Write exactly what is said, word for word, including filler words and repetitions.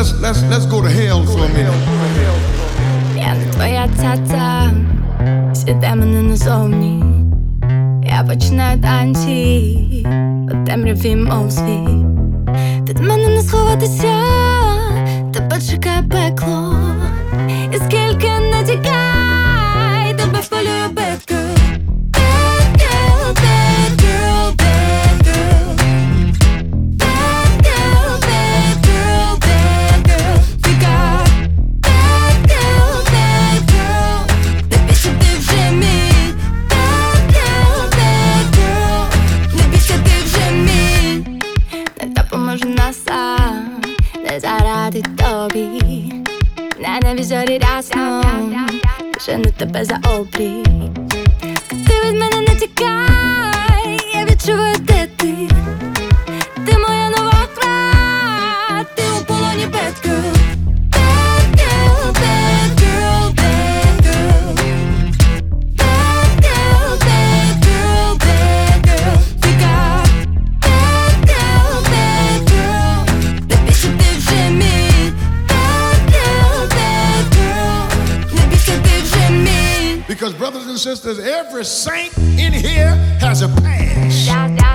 let's let's let's go to hell for a minute. Я не твоя цяця, всі демони назовні. Я починаю танці у темряві, мов світ. Від мене не сховатися, тебе чекає пекло. І скільки не тікай, тебе впалює bad girl. Bad girl, bad girl, bad girl. Bad girl, bad girl, bad girl. We got bad girl, bad girl. Не більше ти вже мій. Bad girl, bad girl. Не більше ти вже мій. Не допоможе нас сам, не заради тобі. На небі зорі рясно, жену тебе за обрій. Ти від мене не тікай, я відчуваю, де ти. Ти моя нова гра, ти у полоні bad girl. Bad girl, bad girl, bad girl. Bad girl, bad girl, bad girl. We got bad girl, bad girl. Не більше ти вже мій. Bad girl, bad girl. Не більше ти вже мій. Because brothers and sisters, every saint in here has a past.